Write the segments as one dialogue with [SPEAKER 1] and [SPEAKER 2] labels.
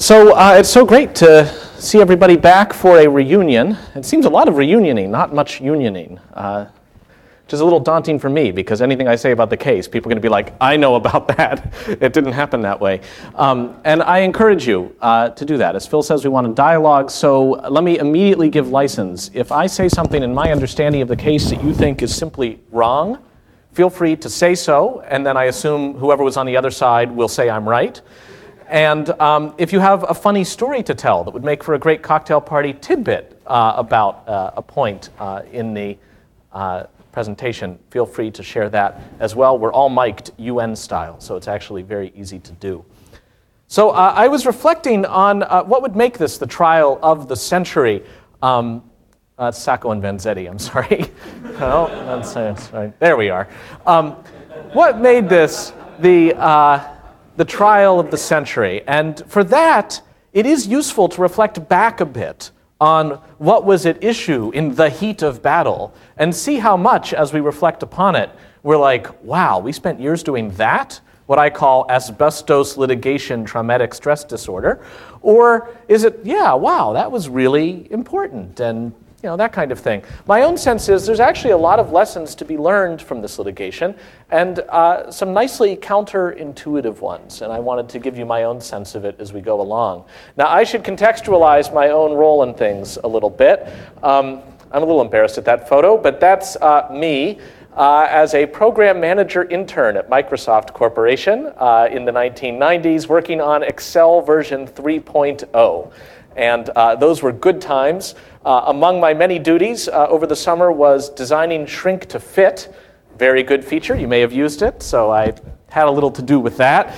[SPEAKER 1] It's so great to see everybody back for a reunion. It seems a lot of reunioning, not much unioning, which is a little daunting for me because anything I say about the case, people are going to be like, I know about that. It didn't happen that way. And I encourage you to do that. As Phil says, we want a dialogue, so let me immediately give license. If I say something in my understanding of the case that you think is simply wrong, feel free to say so, and then I assume whoever was on the other side will say I'm right. And if you have a funny story to tell that would make for a great cocktail party tidbit about a point in the presentation, feel free to share that as well. We're all mic'd UN style, so it's actually very easy to do. So I was reflecting on what would make this the trial of the century. Sacco and Vanzetti, I'm sorry. Oh, that's sorry. There we are. What made this the trial of the century? And for that, it is useful to reflect back a bit on what was at issue in the heat of battle and see how much, as we reflect upon it, we're like, wow, we spent years doing that? What I call asbestos litigation traumatic stress disorder? Or is it, yeah, wow, that was really important, and that kind of thing. My own sense is there's actually a lot of lessons to be learned from this litigation, and some nicely counterintuitive ones, and I wanted to give you my own sense of it as we go along. Now, I should contextualize my own role in things a little bit. I'm a little embarrassed at that photo, but that's me as a program manager intern at Microsoft Corporation in the 1990s, working on Excel version 3.0. And those were good times. Among my many duties over the summer was designing Shrink to Fit. Very good feature. You may have used it, so I had a little to do with that.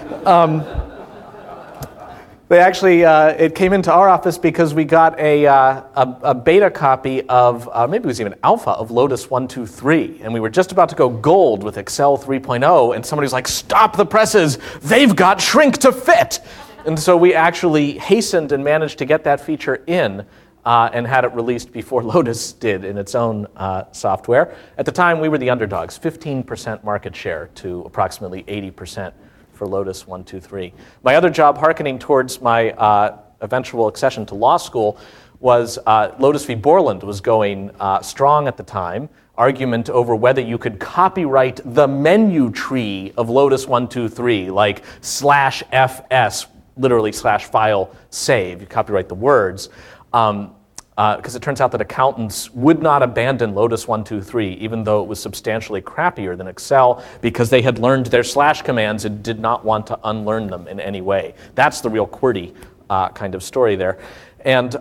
[SPEAKER 1] They actually, it came into our office because we got a beta copy of, maybe it was even alpha, of Lotus 1-2-3. And we were just about to go gold with Excel 3.0, and somebody was like, stop the presses, they've got Shrink to Fit. And so we actually hastened and managed to get that feature in and had it released before Lotus did in its own software. At the time, we were the underdogs, 15% market share to approximately 80% for Lotus 1-2-3. My other job, hearkening towards my eventual accession to law school, was Lotus v. Borland was going strong at the time. Argument over whether you could copyright the menu tree of Lotus 1-2-3, like /fs, literally /file save. You copyright the words. Because it turns out that accountants would not abandon Lotus 1-2-3, even though it was substantially crappier than Excel, because they had learned their / commands and did not want to unlearn them in any way. That's the real QWERTY kind of story there. And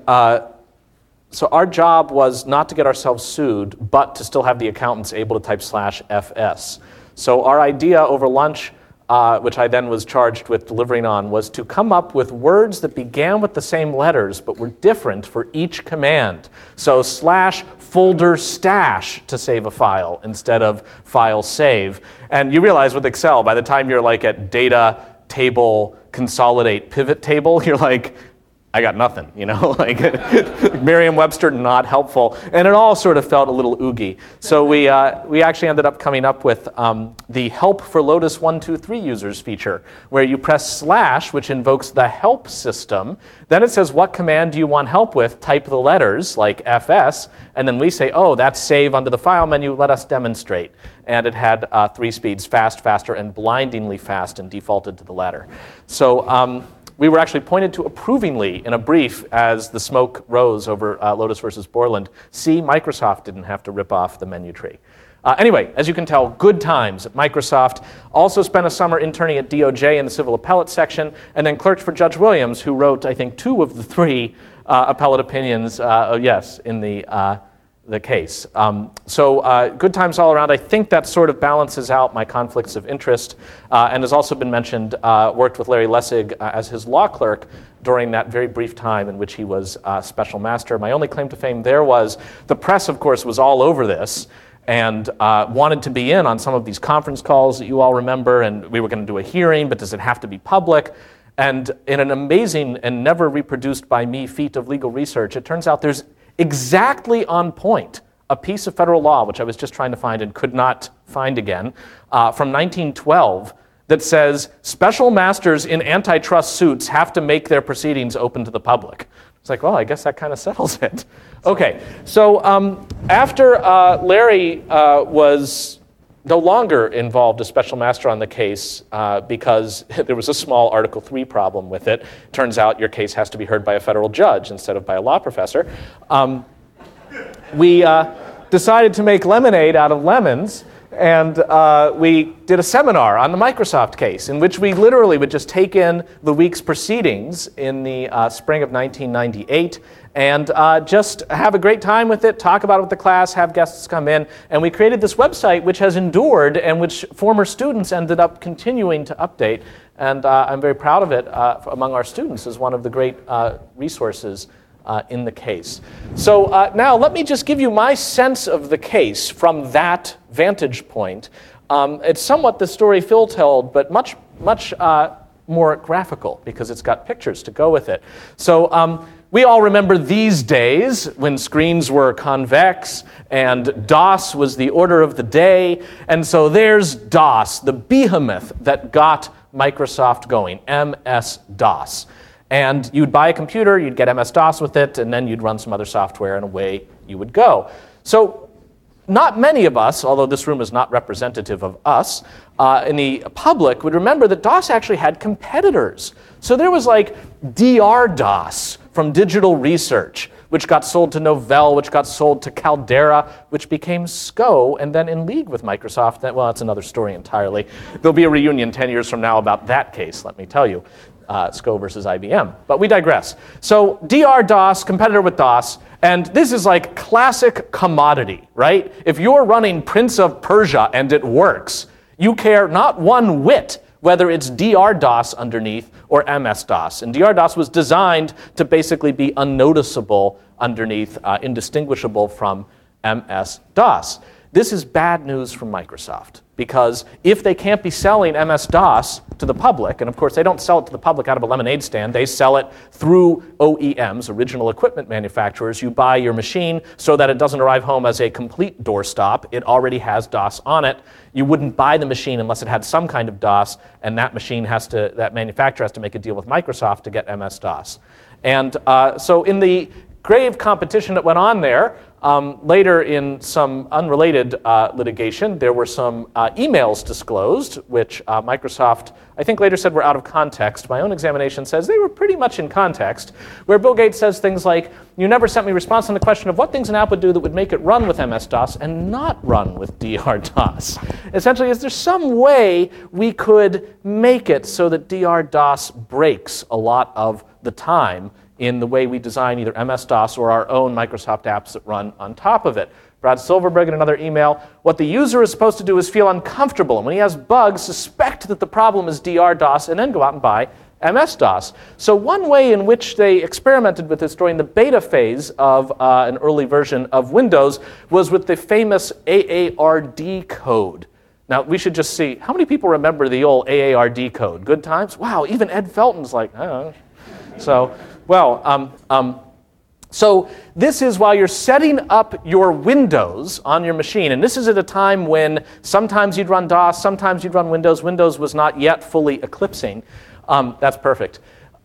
[SPEAKER 1] so our job was not to get ourselves sued, but to still have the accountants able to type /fs. So our idea over lunch, which I then was charged with delivering on, was to come up with words that began with the same letters but were different for each command. So /folder stash to save a file instead of file save. And you realize with Excel, by the time you're like at data, table, consolidate, pivot table, you're like, I got nothing, like Merriam-Webster, not helpful. And it all sort of felt a little oogie. So we actually ended up coming up with the help for Lotus 1-2-3 users feature, where you press /, which invokes the help system. Then it says, what command do you want help with? Type the letters, like fs, and then we say, oh, that's save under the file menu, let us demonstrate. And it had 3 speeds, fast, faster, and blindingly fast, and defaulted to the latter. So we were actually pointed to approvingly in a brief as the smoke rose over Lotus versus Borland. See, Microsoft didn't have to rip off the menu tree. Anyway, as you can tell, good times at Microsoft. Also spent a summer interning at DOJ in the civil appellate section, and then clerked for Judge Williams, who wrote, I think, 2 of the 3 appellate opinions, in the case. So good times all around. I think that sort of balances out my conflicts of interest, and has also been mentioned, worked with Larry Lessig as his law clerk during that very brief time in which he was special master. My only claim to fame there was the press, of course, was all over this and wanted to be in on some of these conference calls that you all remember, and we were going to do a hearing, but does it have to be public? And in an amazing and never reproduced by me feat of legal research, it turns out there's exactly on point a piece of federal law, which I was just trying to find and could not find again, from 1912 that says special masters in antitrust suits have to make their proceedings open to the public. It's like, well, I guess that kind of settles it. Okay, so after Larry was no longer involved as special master on the case because there was a small Article 3 problem with it. Turns out your case has to be heard by a federal judge instead of by a law professor. We decided to make lemonade out of lemons, and we did a seminar on the Microsoft case in which we literally would just take in the week's proceedings in the spring of 1998 and just have a great time with it, talk about it with the class, have guests come in. And we created this website which has endured and which former students ended up continuing to update. And I'm very proud of it among our students as one of the great resources in the case. So now let me just give you my sense of the case from that vantage point. It's somewhat the story Phil told, but much more graphical because it's got pictures to go with it. So we all remember these days when screens were convex and DOS was the order of the day. And so there's DOS, the behemoth that got Microsoft going, MS-DOS. And you'd buy a computer, you'd get MS-DOS with it, and then you'd run some other software, and away you would go. So not many of us, although this room is not representative of us, in the public would remember that DOS actually had competitors. So there was like DR-DOS from Digital Research, which got sold to Novell, which got sold to Caldera, which became SCO, and then in league with Microsoft. Well, that's another story entirely. There'll be a reunion 10 years from now about that case, let me tell you. SCO versus IBM. But we digress. So DR-DOS, competitor with DOS, and this is like classic commodity, right? If you're running Prince of Persia and it works, you care not one whit whether it's DR-DOS underneath or MS-DOS. And DR-DOS was designed to basically be unnoticeable underneath, indistinguishable from MS-DOS. This is bad news from Microsoft, because if they can't be selling MS-DOS to the public, and of course they don't sell it to the public out of a lemonade stand, they sell it through OEMs, original equipment manufacturers. You buy your machine so that it doesn't arrive home as a complete doorstop. It already has DOS on it. You wouldn't buy the machine unless it had some kind of DOS, and that manufacturer has to make a deal with Microsoft to get MS-DOS. And so in the grave competition that went on there, later in some unrelated litigation, there were some emails disclosed, which Microsoft, I think, later said were out of context. My own examination says they were pretty much in context, where Bill Gates says things like, you never sent me a response on the question of what things an app would do that would make it run with MS-DOS and not run with DR-DOS. Essentially, is there some way we could make it so that DR-DOS breaks a lot of the time in the way we design either MS-DOS or our own Microsoft apps that run on top of it? Brad Silverberg in another email, what the user is supposed to do is feel uncomfortable, and when he has bugs, suspect that the problem is DR-DOS, and then go out and buy MS-DOS. So one way in which they experimented with this during the beta phase of an early version of Windows was with the famous AARD code. Now, we should just see, how many people remember the old AARD code? Good times? Wow, even Ed Felton's like, oh. So, well, so this is while you're setting up your Windows on your machine, and this is at a time when sometimes you'd run DOS, sometimes you'd run Windows. Windows was not yet fully eclipsing. That's perfect.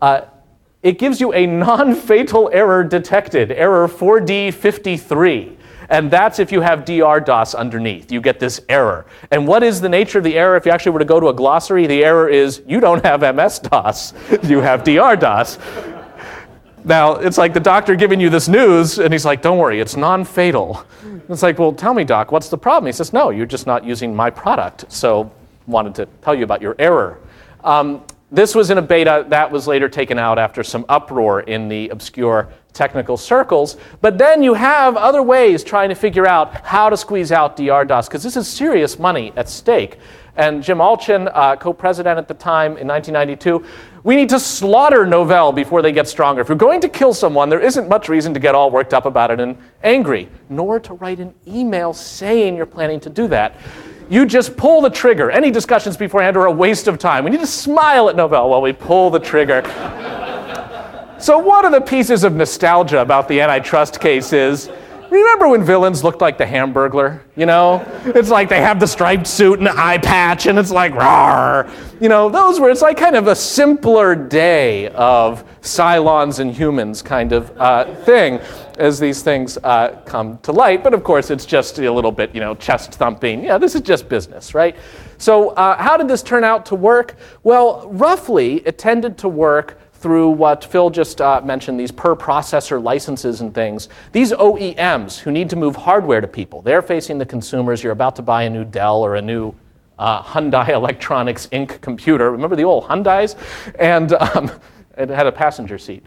[SPEAKER 1] It gives you a non-fatal error detected, error 4D53. And that's if you have DR-DOS underneath. You get this error. And what is the nature of the error? If you actually were to go to a glossary, the error is you don't have MS-DOS. You have DR-DOS. Now, it's like the doctor giving you this news, and he's like, don't worry, it's non-fatal. It's like, well, tell me, doc, what's the problem? He says, no, you're just not using my product. So wanted to tell you about your error. This was in a beta that was later taken out after some uproar in the obscure technical circles. But then you have other ways trying to figure out how to squeeze out DR-DOS, because this is serious money at stake. And Jim Allchin, co-president at the time in 1992, we need to slaughter Novell before they get stronger. If you're going to kill someone, there isn't much reason to get all worked up about it and angry, nor to write an email saying you're planning to do that. You just pull the trigger. Any discussions beforehand are a waste of time. We need to smile at Novell while we pull the trigger. So one of the pieces of nostalgia about the antitrust case is Remember when villains looked like the Hamburglar, you know? It's like they have the striped suit and the eye patch, and it's like, rawr. You know, those were, it's like kind of a simpler day of Cylons and humans kind of thing as these things come to light. But of course, it's just a little bit, you know, chest thumping. Yeah, this is just business, right? So how did this turn out to work? Well, roughly, it tended to work through what Phil just mentioned, these per processor licenses and things. These OEMs who need to move hardware to people, they're facing the consumers. You're about to buy a new Dell or a new Hyundai Electronics Inc. computer. Remember the old Hyundais? And it had a passenger seat.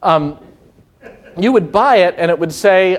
[SPEAKER 1] You would buy it, and it would say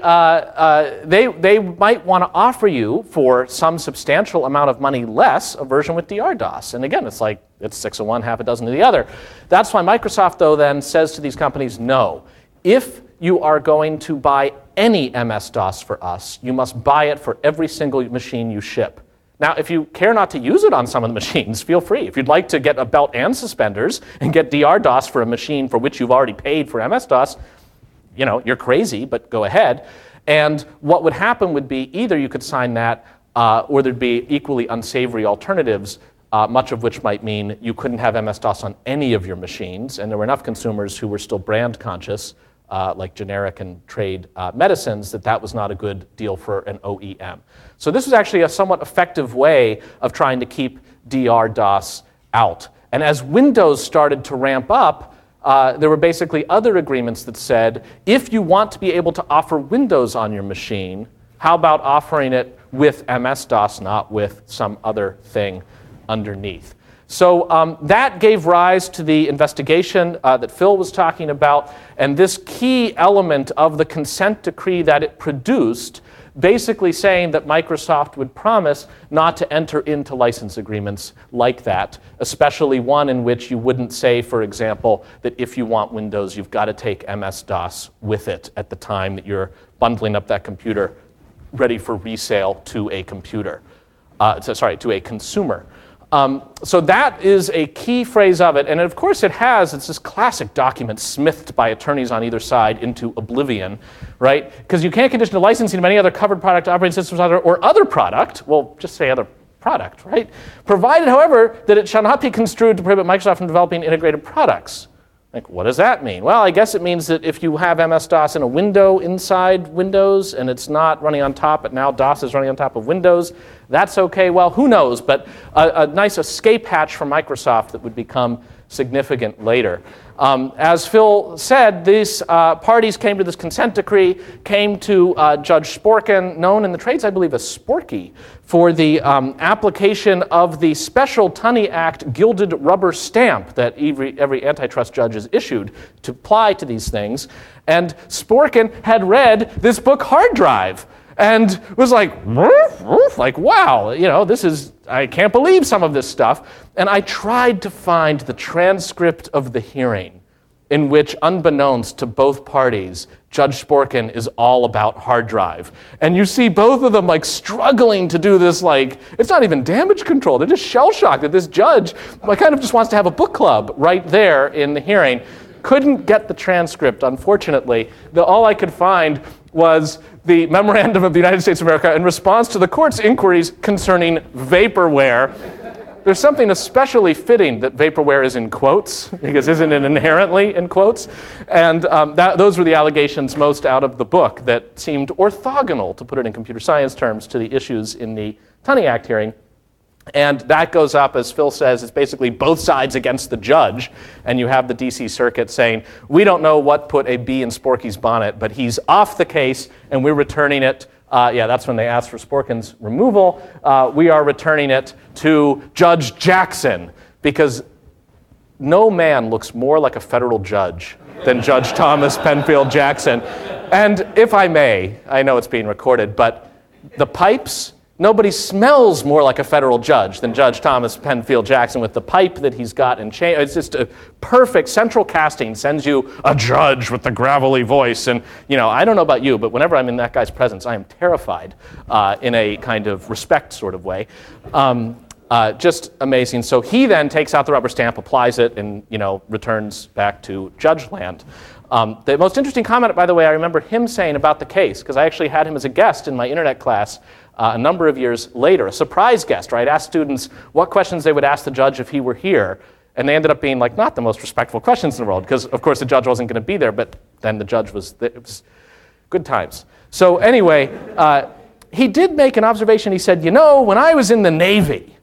[SPEAKER 1] they might want to offer you for some substantial amount of money less a version with DR-DOS. And again, it's like it's 6 of one, half a dozen of the other. That's why Microsoft, though, then says to these companies, no. If you are going to buy any MS-DOS for us, you must buy it for every single machine you ship. Now, if you care not to use it on some of the machines, feel free. If you'd like to get a belt and suspenders and get DR-DOS for a machine for which you've already paid for MS-DOS, you know, you're crazy, but go ahead. And what would happen would be either you could sign that or there'd be equally unsavory alternatives, much of which might mean you couldn't have MS-DOS on any of your machines. And there were enough consumers who were still brand conscious, like generic and trade medicines, that was not a good deal for an OEM. So this was actually a somewhat effective way of trying to keep DR-DOS out. And as Windows started to ramp up, there were basically other agreements that said, if you want to be able to offer Windows on your machine, how about offering it with MS-DOS, not with some other thing underneath? So that gave rise to the investigation that Phil was talking about, and this key element of the consent decree that it produced, basically saying that Microsoft would promise not to enter into license agreements like that, especially one in which you wouldn't say, for example, that if you want Windows, you've got to take MS-DOS with it at the time that you're bundling up that computer ready for resale to a computer, to a consumer. So that is a key phrase of it. And of course it's this classic document smithed by attorneys on either side into oblivion, right? Because you can't condition the licensing of any other covered product, operating systems, or other product. Well, just say other product, right? Provided, however, that it shall not be construed to prohibit Microsoft from developing integrated products. Like, what does that mean? Well, I guess it means that if you have MS-DOS in a window inside Windows and it's not running on top, but now DOS is running on top of Windows, that's okay. Well, who knows? But a nice escape hatch from Microsoft that would become significant later. As Phil said, these parties came to this consent decree, came to Judge Sporkin, known in the trades, I believe, as Sporky, for the application of the special Tunney Act gilded rubber stamp that every antitrust judge has issued to apply to these things. And Sporkin had read this book, Hard Drive, and was like, wow, you know, I can't believe some of this stuff. And I tried to find the transcript of the hearing in which, unbeknownst to both parties, Judge Sporkin is all about Hard Drive. And you see both of them like struggling to do this, like, it's not even damage control. They're just shell-shocked that this judge kind of just wants to have a book club right there in the hearing. Couldn't get the transcript, unfortunately. All I could find was the memorandum of the United States of America in response to the court's inquiries concerning vaporware. There's something especially fitting that vaporware is in quotes, because isn't it inherently in quotes? And those were the allegations most out of the book that seemed orthogonal, to put it in computer science terms, to the issues in the Tunney Act hearing. And that goes up, as Phil says, it's basically both sides against the judge. And you have the DC Circuit saying, we don't know what put a bee in Sporky's bonnet, but he's off the case and we're returning it. That's when they asked for Sporkin's removal. We are returning it to Judge Jackson, because no man looks more like a federal judge than Judge Thomas Penfield Jackson. And if I may, I know it's being recorded, but the pipes, nobody smells more like a federal judge than Judge Thomas Penfield Jackson with the pipe that he's got in chain. It's just a perfect central casting, sends you a judge with the gravelly voice. And, you know, I don't know about you, but whenever I'm in that guy's presence, I am terrified in a kind of respect sort of way. Just amazing. So he then takes out the rubber stamp, applies it, and, you know, returns back to judge land. The most interesting comment, by the way, I remember him saying about the case, because I actually had him as a guest in my internet class a number of years later, a surprise guest, right? Asked students what questions they would ask the judge if he were here, and they ended up being like not the most respectful questions in the world, because of course the judge wasn't going to be there, but then the judge was there. It was good times. So anyway, he did make an observation. He said, when I was in the Navy,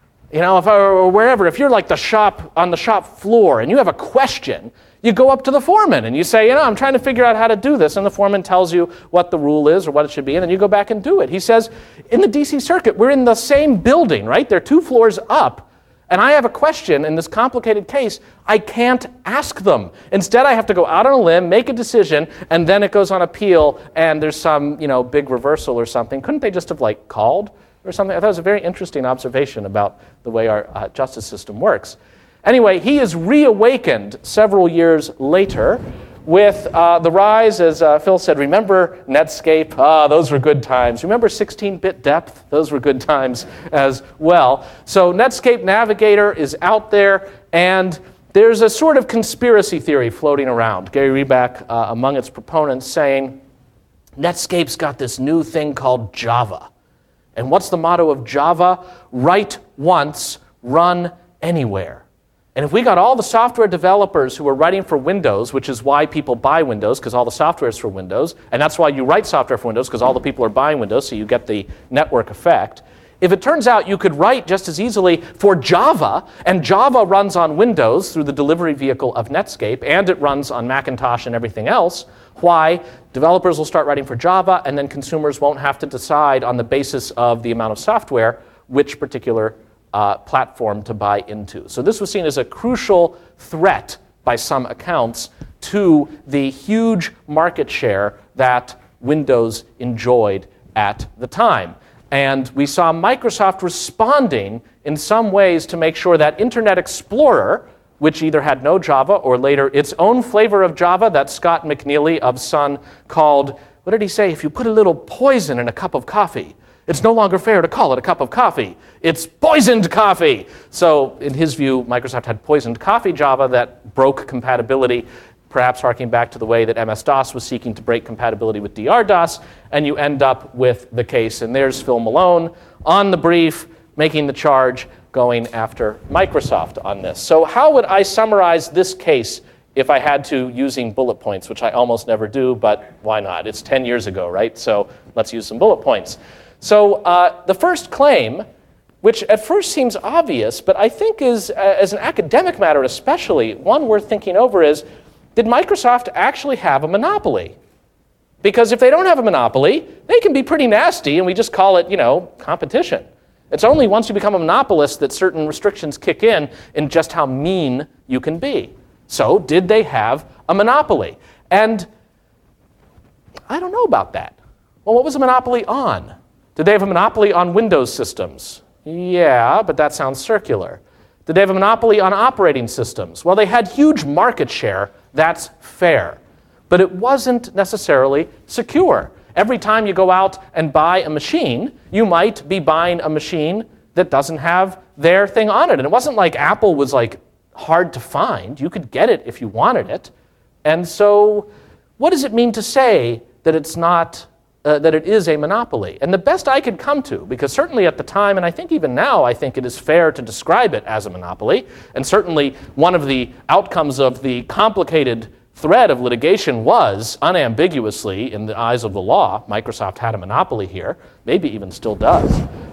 [SPEAKER 1] if I or wherever, if you're like on the shop floor and you have a question, you go up to the foreman and you say, I'm trying to figure out how to do this, and the foreman tells you what the rule is or what it should be, and then you go back and do it. He says, in the DC Circuit, we're in the same building, right? They're 2 floors up, and I have a question in this complicated case. I can't ask them. Instead, I have to go out on a limb, make a decision, and then it goes on appeal, and there's some, big reversal or something. Couldn't they just have, called or something? I thought it was a very interesting observation about the way our justice system works. Anyway, he is reawakened several years later with the rise, as Phil said, remember Netscape? Those were good times. Remember 16-bit depth? Those were good times as well. So Netscape Navigator is out there, and there's a sort of conspiracy theory floating around. Gary Reback among its proponents saying, Netscape's got this new thing called Java. And what's the motto of Java? Write once, run anywhere. And if we got all the software developers who are writing for Windows, which is why people buy Windows, because all the software is for Windows, and that's why you write software for Windows, because all the people are buying Windows, so you get the network effect. If it turns out you could write just as easily for Java, and Java runs on Windows through the delivery vehicle of Netscape, and it runs on Macintosh and everything else, why developers will start writing for Java, and then consumers won't have to decide on the basis of the amount of software which particular platform to buy into. So this was seen as a crucial threat by some accounts to the huge market share that Windows enjoyed at the time. And we saw Microsoft responding in some ways to make sure that Internet Explorer, which either had no Java or later its own flavor of Java that Scott McNealy of Sun called, what did he say? If you put a little poison in a cup of coffee, it's no longer fair to call it a cup of coffee. It's poisoned coffee. So in his view, Microsoft had poisoned coffee Java that broke compatibility, perhaps harking back to the way that MS-DOS was seeking to break compatibility with DR-DOS, and you end up with the case. And there's Phil Malone on the brief, making the charge, going after Microsoft on this. So how would I summarize this case if I had to, using bullet points, which I almost never do, but why not? It's 10 years ago, right? So let's use some bullet points. So the first claim, which at first seems obvious, but I think is, as an academic matter especially, one worth thinking over is, did Microsoft actually have a monopoly? Because if they don't have a monopoly, they can be pretty nasty, and we just call it, competition. It's only once you become a monopolist that certain restrictions kick in just how mean you can be. So did they have a monopoly? And I don't know about that. Well, what was a monopoly on? Did they have a monopoly on Windows systems? Yeah, but that sounds circular. Did they have a monopoly on operating systems? Well, they had huge market share. That's fair. But it wasn't necessarily secure. Every time you go out and buy a machine, you might be buying a machine that doesn't have their thing on it. And it wasn't like Apple was hard to find. You could get it if you wanted it. And so what does it mean to say that it's not that it is a monopoly? And the best I could come to, because certainly at the time, and I think even now, I think it is fair to describe it as a monopoly, and certainly one of the outcomes of the complicated thread of litigation was, unambiguously, in the eyes of the law, Microsoft had a monopoly here, maybe even still does,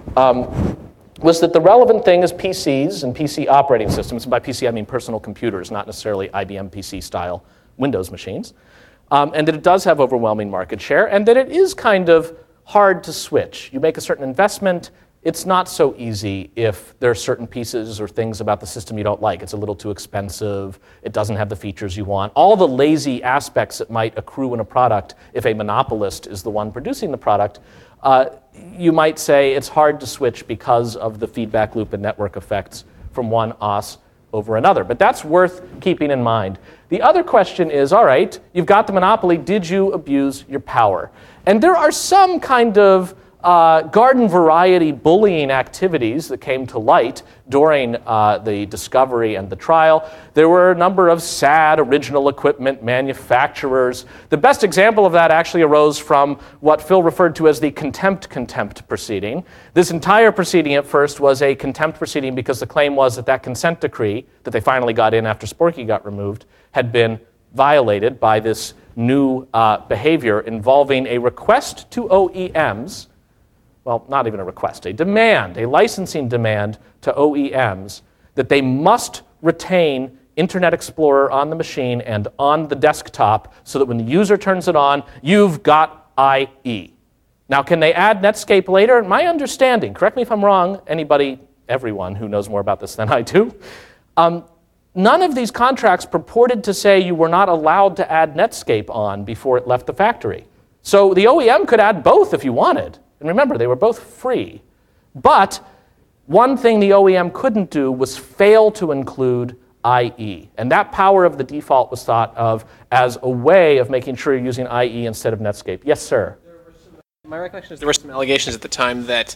[SPEAKER 1] was that the relevant thing is PCs and PC operating systems. And by PC, I mean personal computers, not necessarily IBM PC-style Windows machines. And that it does have overwhelming market share, and that it is kind of hard to switch. You make a certain investment, it's not so easy if there are certain pieces or things about the system you don't like. It's a little too expensive, it doesn't have the features you want. All the lazy aspects that might accrue in a product if a monopolist is the one producing the product, you might say it's hard to switch because of the feedback loop and network effects from one OS over another. But that's worth keeping in mind. The other question is, all right, you've got the monopoly, did you abuse your power? And there are some kind of garden variety bullying activities that came to light during the discovery and the trial. There were a number of sad original equipment manufacturers. The best example of that actually arose from what Phil referred to as the contempt proceeding. This entire proceeding at first was a contempt proceeding because the claim was that that consent decree that they finally got in after Sporky got removed had been violated by this new behavior involving a request to OEMs. Well, not even a request, a demand, a licensing demand to OEMs that they must retain Internet Explorer on the machine and on the desktop so that when the user turns it on, you've got IE. Now, can they add Netscape later? My understanding, correct me if I'm wrong, everyone who knows more about this than I do, none of these contracts purported to say you were not allowed to add Netscape on before it left the factory. So the OEM could add both if you wanted. And remember, they were both free. But one thing the OEM couldn't do was fail to include IE. And that power of the default was thought of as a way of making sure you're using IE instead of Netscape. Yes, sir?
[SPEAKER 2] My recollection is there were some allegations at the time that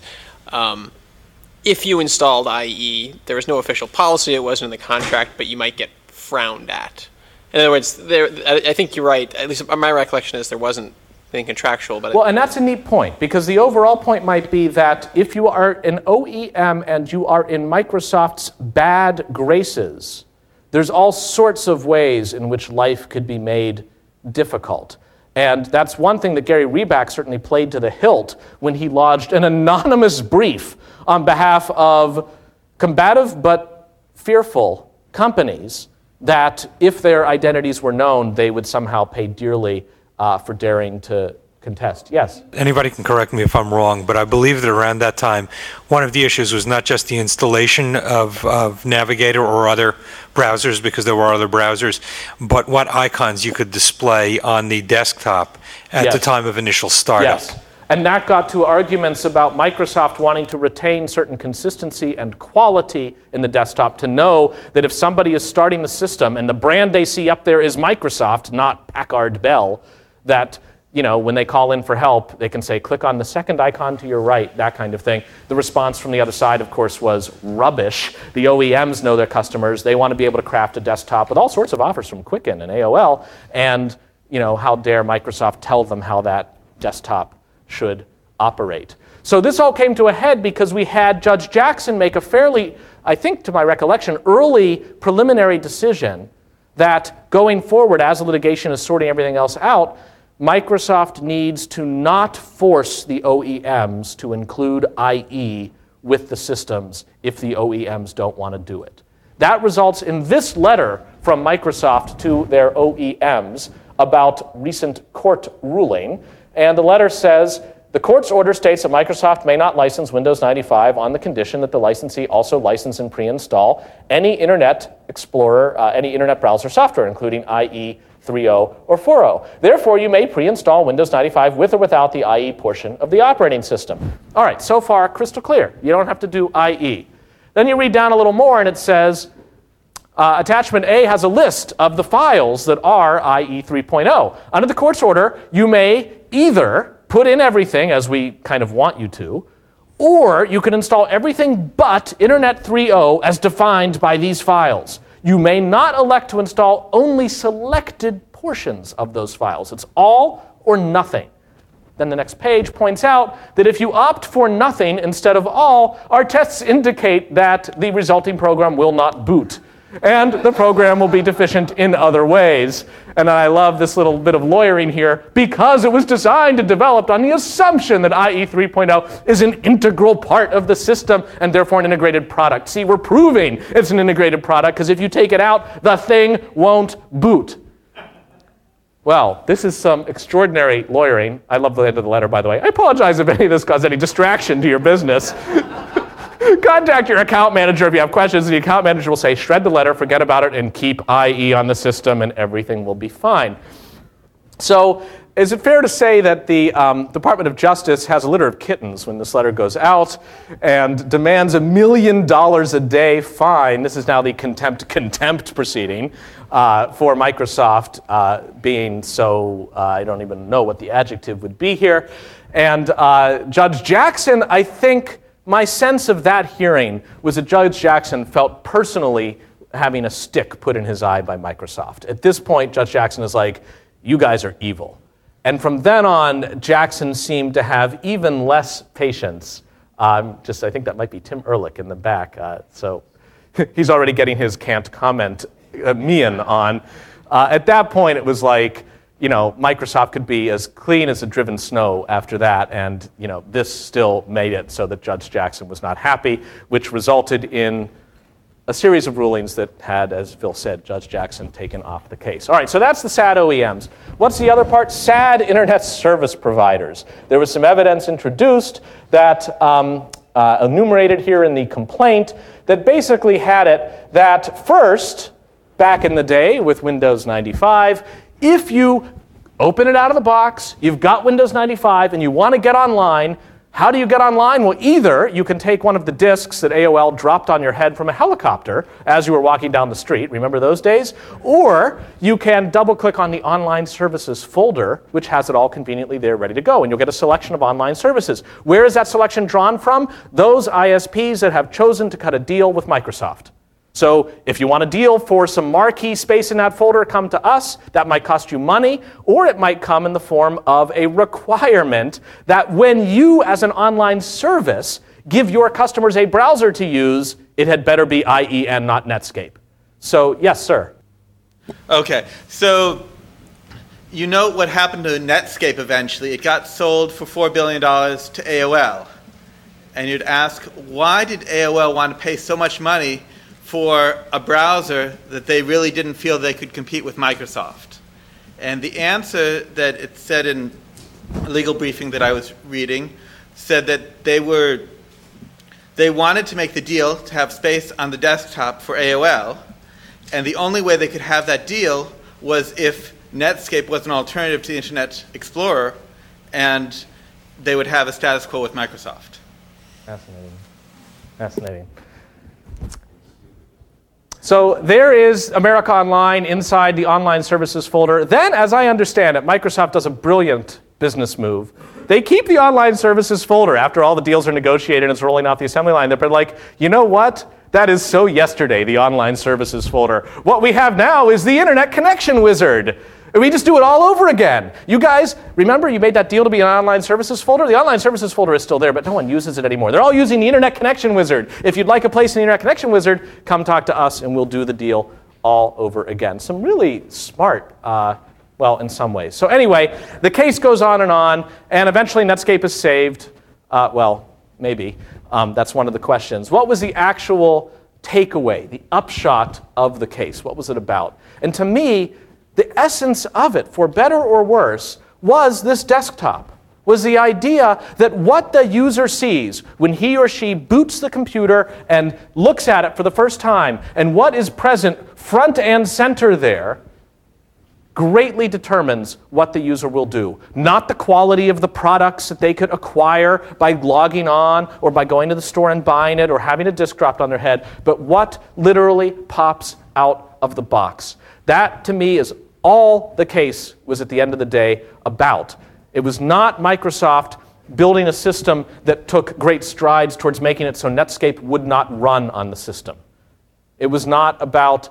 [SPEAKER 2] if you installed IE, there was no official policy, it wasn't in the contract, but you might get frowned at. In other words, I think you're right. At least my recollection is there wasn't anything contractual. But
[SPEAKER 1] well, and that's a neat point, because the overall point might be that if you are an OEM and you are in Microsoft's bad graces, there's all sorts of ways in which life could be made difficult. And that's one thing that Gary Reback certainly played to the hilt when he lodged an anonymous brief on behalf of combative but fearful companies that if their identities were known, they would somehow pay dearly for daring to contest. Yes?
[SPEAKER 3] Anybody can correct me if I'm wrong, but I believe that around that time, one of the issues was not just the installation of Navigator or other browsers, because there were other browsers, but what icons you could display on the desktop at the time of initial startup.
[SPEAKER 1] Yes. And that got to arguments about Microsoft wanting to retain certain consistency and quality in the desktop, to know that if somebody is starting the system and the brand they see up there is Microsoft, not Packard Bell, that when they call in for help, they can say, click on the second icon to your right, that kind of thing. The response from the other side, of course, was rubbish. The OEMs know their customers. They want to be able to craft a desktop with all sorts of offers from Quicken and AOL. And, how dare Microsoft tell them how that desktop should operate. So this all came to a head because we had Judge Jackson make a fairly, I think to my recollection, early preliminary decision that going forward, as the litigation is sorting everything else out, Microsoft needs to not force the OEMs to include IE with the systems if the OEMs don't want to do it. That results in this letter from Microsoft to their OEMs about recent court ruling. And the letter says, the court's order states that Microsoft may not license Windows 95 on the condition that the licensee also license and pre-install any Internet Explorer, any Internet browser software, including IE 3.0 or 4.0. Therefore, you may pre-install Windows 95 with or without the IE portion of the operating system. All right, so far, crystal clear. You don't have to do IE. Then you read down a little more, and it says, Attachment A has a list of the files that are IE 3.0. Under the court's order, you may either put in everything, as we kind of want you to, or you can install everything but Internet 3.0 as defined by these files. You may not elect to install only selected portions of those files. It's all or nothing. Then the next page points out that if you opt for nothing instead of all, our tests indicate that the resulting program will not boot, and the program will be deficient in other ways. And I love this little bit of lawyering here, because it was designed and developed on the assumption that IE 3.0 is an integral part of the system and therefore an integrated product. See, we're proving it's an integrated product, because if you take it out, the thing won't boot. Well, this is some extraordinary lawyering. I love the end of the letter, by the way. I apologize if any of this caused any distraction to your business. Contact your account manager if you have questions. The account manager will say, shred the letter, forget about it, and keep IE on the system, and everything will be fine. So is it fair to say that the Department of Justice has a litter of kittens when this letter goes out and demands $1 million a day fine? This is now the contempt proceeding for Microsoft being so, I don't even know what the adjective would be here. And Judge Jackson, I think my sense of that hearing was that Judge Jackson felt personally having a stick put in his eye by Microsoft. At this point, Judge Jackson is like, you guys are evil. And from then on, Jackson seemed to have even less patience. I think that might be Tim Ehrlich in the back. So he's already getting his can't comment mien on. At that point, it was like, Microsoft could be as clean as a driven snow after that, and this still made it so that Judge Jackson was not happy, which resulted in a series of rulings that had, as Phil said, Judge Jackson taken off the case. All right, so that's the SAD OEMs. What's the other part? SAD internet service providers. There was some evidence introduced that enumerated here in the complaint that basically had it that first, back in the day with Windows 95, if you open it out of the box, you've got Windows 95, and you want to get online, how do you get online? Well, either you can take one of the disks that AOL dropped on your head from a helicopter as you were walking down the street, remember those days? Or you can double-click on the online services folder, which has it all conveniently there ready to go, and you'll get a selection of online services. Where is that selection drawn from? Those ISPs that have chosen to cut a deal with Microsoft. So if you want a deal for some marquee space in that folder, come to us. That might cost you money, or it might come in the form of a requirement that when you, as an online service, give your customers a browser to use, it had better be IE and not Netscape. So, yes, sir.
[SPEAKER 4] Okay, so you know what happened to Netscape eventually. It got sold for $4 billion to AOL. And you'd ask, why did AOL want to pay so much money for a browser that they really didn't feel they could compete with Microsoft? And the answer that it said in a legal briefing that I was reading said that they wanted to make the deal to have space on the desktop for AOL, and the only way they could have that deal was if Netscape was an alternative to Internet Explorer, and they would have a status quo with Microsoft.
[SPEAKER 1] Fascinating. So there is America Online inside the online services folder. Then, as I understand it, Microsoft does a brilliant business move. They keep the online services folder after all the deals are negotiated and it's rolling off the assembly line. They're like, you know what? That is so yesterday, the online services folder. What we have now is the Internet Connection Wizard. We just do it all over again. You guys, remember you made that deal to be an online services folder? The online services folder is still there, but no one uses it anymore. They're all using the Internet Connection Wizard. If you'd like a place in the Internet Connection Wizard, come talk to us and we'll do the deal all over again. Some really smart, well, in some ways. So anyway, the case goes on, and eventually Netscape is saved. Well, maybe. That's one of the questions. What was the actual takeaway, the upshot of the case? What was it about? And to me, the essence of it, for better or worse, was this desktop, was the idea that what the user sees when he or she boots the computer and looks at it for the first time, and what is present front and center there, greatly determines what the user will do. Not the quality of the products that they could acquire by logging on or by going to the store and buying it or having a disk dropped on their head, but what literally pops out of the box. That, to me, is all the case was at the end of the day about. It was not Microsoft building a system that took great strides towards making it so Netscape would not run on the system. It was not about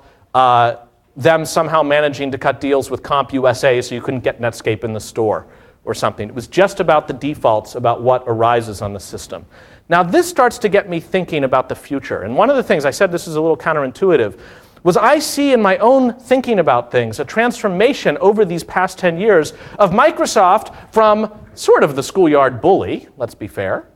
[SPEAKER 1] them somehow managing to cut deals with CompUSA so you couldn't get Netscape in the store or something. It was just about the defaults, about what arises on the system. Now, this starts to get me thinking about the future. And one of the things, I said this is a little counterintuitive, was I see in my own thinking about things a transformation over these past 10 years of Microsoft from sort of the schoolyard bully, let's be fair,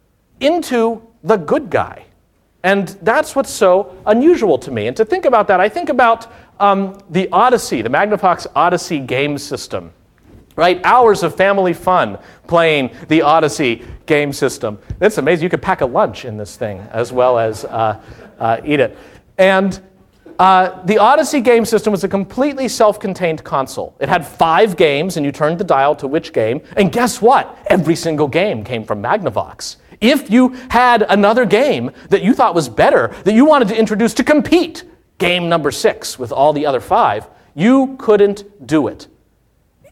[SPEAKER 1] into the good guy. And that's what's so unusual to me. And to think about that, I think about the Odyssey, the Magnavox Odyssey game system. Right? Hours of family fun playing the Odyssey game system. It's amazing. You could pack a lunch in this thing as well as eat it. And the Odyssey game system was a completely self-contained console. It had 5 games, and you turned the dial to which game. And guess what? Every single game came from Magnavox. If you had another game that you thought was better, that you wanted to introduce to compete, game number 6 with all the other 5, you couldn't do it.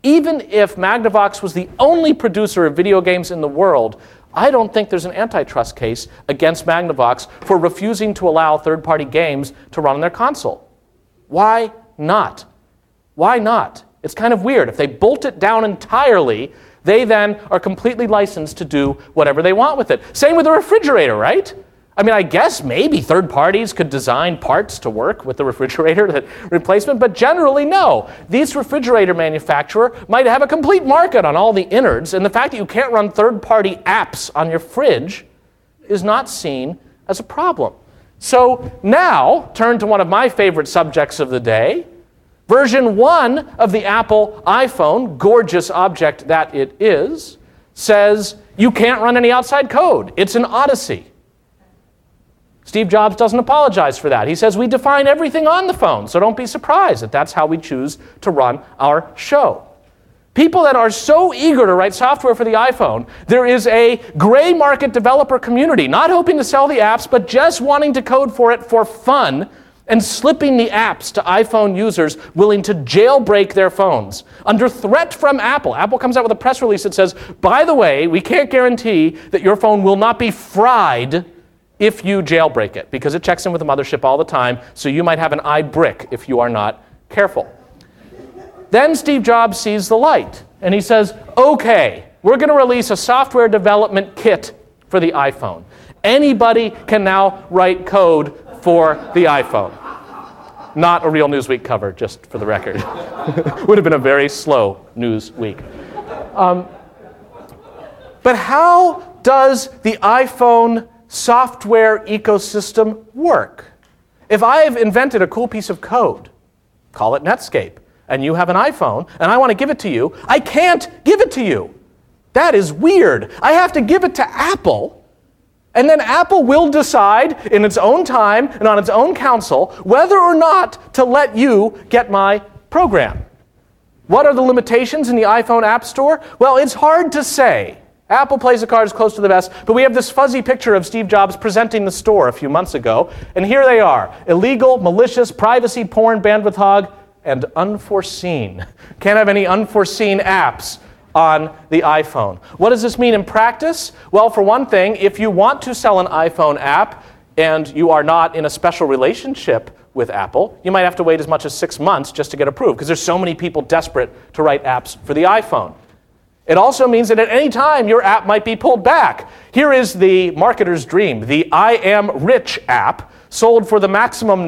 [SPEAKER 1] Even if Magnavox was the only producer of video games in the world, I don't think there's an antitrust case against Magnavox for refusing to allow third-party games to run on their console. Why not? Why not? It's kind of weird. If they bolt it down entirely, they then are completely licensed to do whatever they want with it. Same with the refrigerator, right? I mean, I guess maybe third parties could design parts to work with the refrigerator replacement, but generally, no. This refrigerator manufacturer might have a complete market on all the innards, and the fact that you can't run third-party apps on your fridge is not seen as a problem. So now, turn to one of my favorite subjects of the day. Version 1 of the Apple iPhone, gorgeous object that it is, says you can't run any outside code. It's an odyssey. Steve Jobs doesn't apologize for that. He says we define everything on the phone, so don't be surprised that that's how we choose to run our show. People that are so eager to write software for the iPhone, there is a gray market developer community, not hoping to sell the apps, but just wanting to code for it for fun and slipping the apps to iPhone users willing to jailbreak their phones. Under threat from Apple, Apple comes out with a press release that says, by the way, we can't guarantee that your phone will not be fried if you jailbreak it, because it checks in with the mothership all the time, so you might have an iBrick if you are not careful. Then Steve Jobs sees the light, and he says, okay, we're going to release a software development kit for the iPhone. Anybody can now write code for the iPhone. Not a real Newsweek cover, just for the record. Would have been a very slow news week. But how does the iPhone software ecosystem work? If I've invented a cool piece of code, call it Netscape, and you have an iPhone, and I want to give it to you, I can't give it to you. That is weird. I have to give it to Apple, and then Apple will decide in its own time and on its own counsel whether or not to let you get my program. What are the limitations in the iPhone App Store? Well, it's hard to say. Apple plays the cards close to the vest, but we have this fuzzy picture of Steve Jobs presenting the store a few months ago, and here they are: illegal, malicious, privacy, porn, bandwidth hog, and unforeseen. Can't have any unforeseen apps on the iPhone. What does this mean in practice? Well, for one thing, if you want to sell an iPhone app and you are not in a special relationship with Apple, you might have to wait as much as 6 months just to get approved, because there's so many people desperate to write apps for the iPhone. It also means that at any time your app might be pulled back. Here is the marketer's dream, the I Am Rich app, sold for the maximum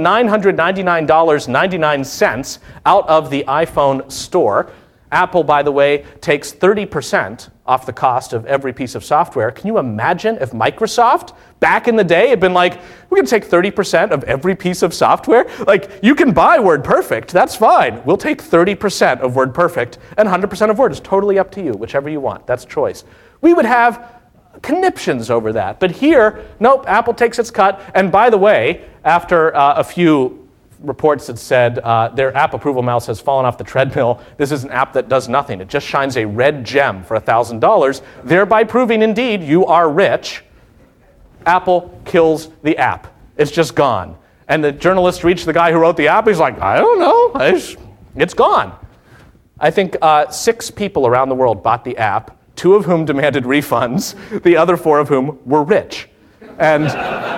[SPEAKER 1] $999.99 out of the iPhone store. Apple, by the way, takes 30% off the cost of every piece of software. Can you imagine if Microsoft, back in the day, had been like, we're going to take 30% of every piece of software? Like, you can buy WordPerfect, that's fine. We'll take 30% of WordPerfect, and 100% of Word is totally up to you, whichever you want. That's choice. We would have conniptions over that. But here, nope, Apple takes its cut. And by the way, after a few reports that said their app approval mouse has fallen off the treadmill, this is an app that does nothing. It just shines a red gem for $1,000, thereby proving indeed you are rich. Apple kills the app. It's just gone. And the journalist reached the guy who wrote the app. He's like, I don't know. It's gone. I think 6 people around the world bought the app, 2 of whom demanded refunds, the other 4 of whom were rich. And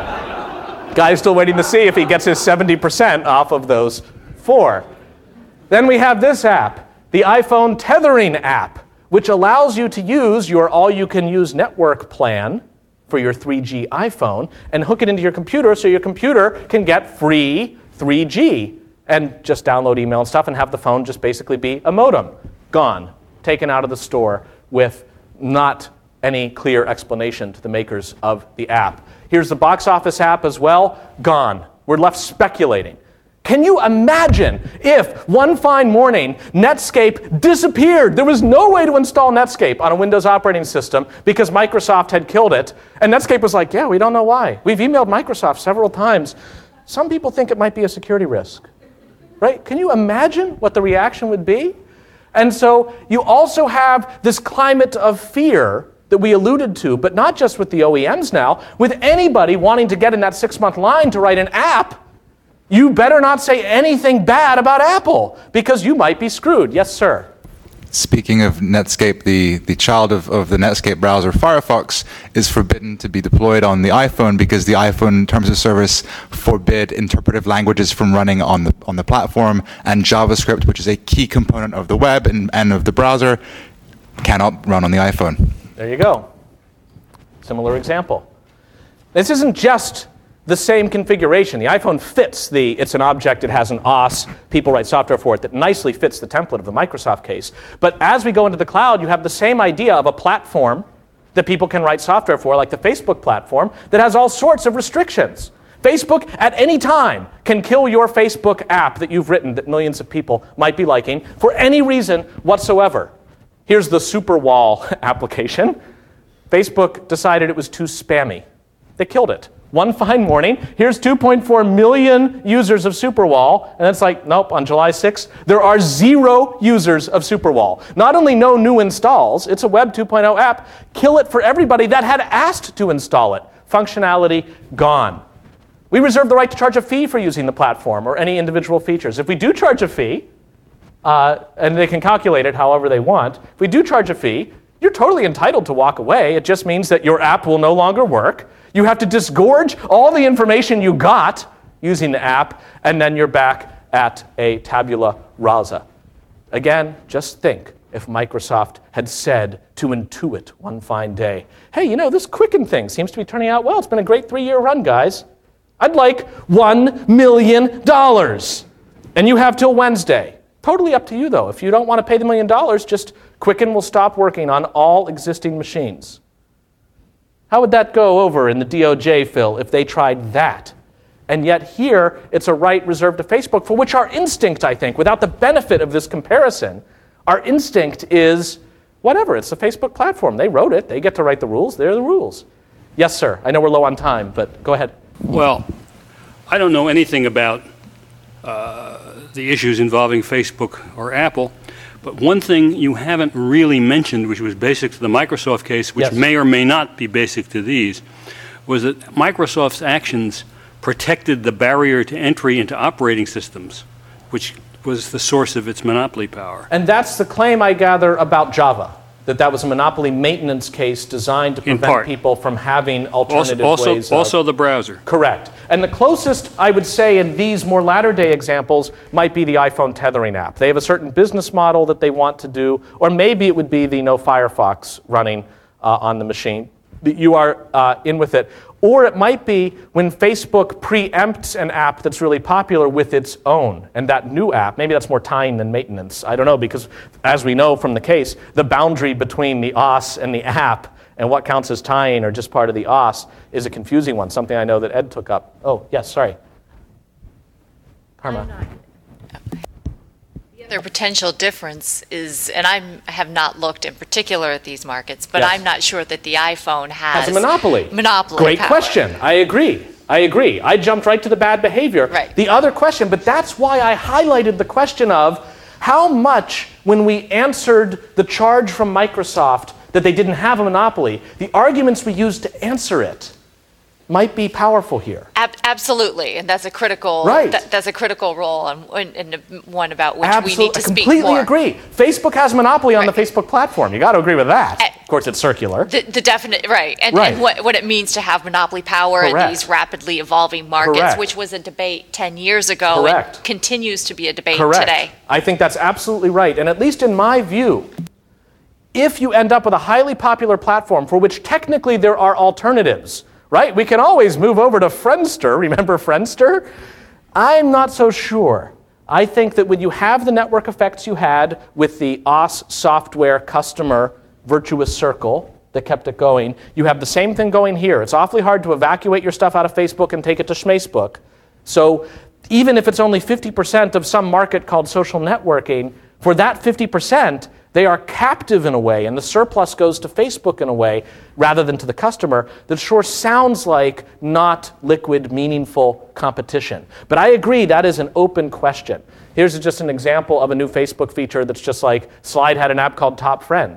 [SPEAKER 1] guy's still waiting to see if he gets his 70% off of those 4. Then we have this app, the iPhone Tethering app, which allows you to use your all-you-can-use network plan for your 3G iPhone and hook it into your computer so your computer can get free 3G and just download email and stuff and have the phone just basically be a modem. Gone. Taken out of the store with not any clear explanation to the makers of the app. Here's the box office app as well. Gone. We're left speculating. Can you imagine if one fine morning Netscape disappeared? There was no way to install Netscape on a Windows operating system because Microsoft had killed it. And Netscape was like, yeah, we don't know why. We've emailed Microsoft several times. Some people think it might be a security risk. Right? Can you imagine what the reaction would be? And so you also have this climate of fear that we alluded to, but not just with the OEMs now, with anybody wanting to get in that 6-month line to write an app. You better not say anything bad about Apple, because you might be screwed. Yes, sir?
[SPEAKER 5] Speaking of Netscape, the child of the Netscape browser, Firefox, is forbidden to be deployed on the iPhone because the iPhone terms of service forbid interpretive languages from running on the platform, and JavaScript, which is a key component of the web and of the browser, cannot run on the iPhone.
[SPEAKER 1] There you go. Similar example. This isn't just the same configuration. The iPhone fits it's an object, it has an OS, people write software for it that nicely fits the template of the Microsoft case. But as we go into the cloud, you have the same idea of a platform that people can write software for, like the Facebook platform, that has all sorts of restrictions. Facebook, at any time, can kill your Facebook app that you've written that millions of people might be liking for any reason whatsoever. Here's the Superwall application. Facebook decided it was too spammy. They killed it. One fine morning, here's 2.4 million users of Superwall, and it's like, nope, on July 6th, there are 0 users of Superwall. Not only no new installs, it's a Web 2.0 app, kill it for everybody that had asked to install it. Functionality gone. We reserve the right to charge a fee for using the platform or any individual features. If we do charge a fee, and they can calculate it however they want, if we do charge a fee, you're totally entitled to walk away. It just means that your app will no longer work. You have to disgorge all the information you got using the app, and then you're back at a tabula rasa. Again, just think if Microsoft had said to Intuit one fine day, hey, you know, this Quicken thing seems to be turning out well. It's been a great 3-year run, guys. I'd like $1 million. And you have till Wednesday. Totally up to you, though. If you don't want to pay the $1 million, just Quicken will stop working on all existing machines. How would that go over in the DOJ, Phil, if they tried that? And yet here, it's a right reserved to Facebook, for which our instinct, I think, without the benefit of this comparison, our instinct is, whatever, it's a Facebook platform. They wrote it. They get to write the rules. They're the rules. Yes, sir. I know we're low on time, but go ahead.
[SPEAKER 6] Well, I don't know anything about the issues involving Facebook or Apple, but one thing you haven't really mentioned, which was basic to the Microsoft case, which may or may not be basic to these, was that Microsoft's actions protected the barrier to entry into operating systems, which was the source of its monopoly power.
[SPEAKER 1] And that's the claim, I gather, about Java, that was a monopoly maintenance case designed to prevent people from having alternative ways.
[SPEAKER 6] Also the browser.
[SPEAKER 1] Correct. And the closest, I would say, in these more latter-day examples might be the iPhone tethering app. They have a certain business model that they want to do, or maybe it would be the no Firefox running on the machine. You are in with it. Or it might be when Facebook preempts an app that's really popular with its own, and that new app, maybe that's more tying than maintenance. I don't know, because as we know from the case, the boundary between the OS and the app and what counts as tying or just part of the OS is a confusing one, something I know that Ed took up. Oh, yes, sorry. Karma.
[SPEAKER 7] The other potential difference is, and I have not looked in particular at these markets, but I'm not sure that the iPhone has
[SPEAKER 1] a monopoly. Great
[SPEAKER 7] power.
[SPEAKER 1] question. I agree. I jumped right to the bad behavior.
[SPEAKER 7] Right.
[SPEAKER 1] The other question, but that's why I highlighted the question of how much, when we answered the charge from Microsoft that they didn't have a monopoly, the arguments we used to answer it might be powerful here.
[SPEAKER 7] Absolutely, and that's a critical that's a critical role and one about which we need to speak more.
[SPEAKER 1] I completely agree. Facebook has monopoly on the Facebook platform. You got to agree with that. Of course, it's circular.
[SPEAKER 7] The definite and what it means to have monopoly power in these rapidly evolving markets, which was a debate 10 years ago and continues to be a debate today.
[SPEAKER 1] I think that's absolutely right, and at least in my view, if you end up with a highly popular platform for which technically there are alternatives. Right? We can always move over to Friendster. Remember Friendster? I'm not so sure. I think that when you have the network effects you had with the OS software customer virtuous circle that kept it going, you have the same thing going here. It's awfully hard to evacuate your stuff out of Facebook and take it to Schmacebook. So even if it's only 50% of some market called social networking, for that 50%, they are captive in a way, and the surplus goes to Facebook in a way, rather than to the customer, that sure sounds like not liquid, meaningful competition. But I agree, that is an open question. Here's just an example of a new Facebook feature that's just like Slide had an app called Top Friends.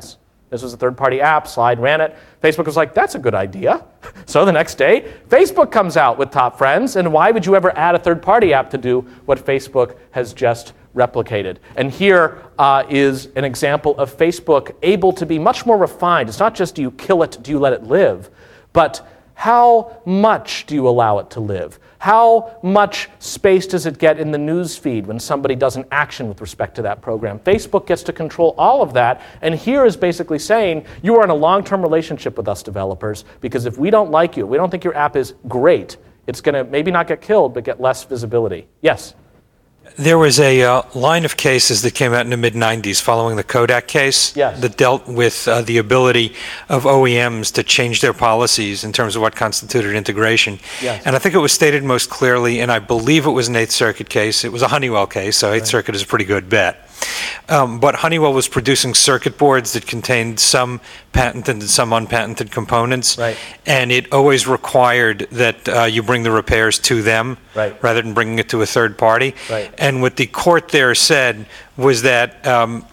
[SPEAKER 1] This was a third-party app. Slide ran it. Facebook was like, that's a good idea. So the next day, Facebook comes out with Top Friends. And why would you ever add a third-party app to do what Facebook has just replicated? And here is an example of Facebook able to be much more refined. It's not just do you kill it, do you let it live, but how much do you allow it to live? How much space does it get in the news feed when somebody does an action with respect to that program? Facebook gets to control all of that, and here is basically saying, you are in a long-term relationship with us developers, because if we don't like you, we don't think your app is great, it's going to maybe not get killed, but get less visibility. Yes?
[SPEAKER 3] There was a line of cases that came out in the mid-'90s following the Kodak case that dealt with the ability of OEMs to change their policies in terms of what constituted integration.
[SPEAKER 1] Yes.
[SPEAKER 3] And I think it was stated most clearly, and I believe it was an Eighth Circuit case. It was a Honeywell case, so Eighth Circuit is a pretty good bet. But Honeywell was producing circuit boards that contained some patented and some unpatented components, and it always required that you bring the repairs to them rather than bringing it to a third party. And what the court there said was that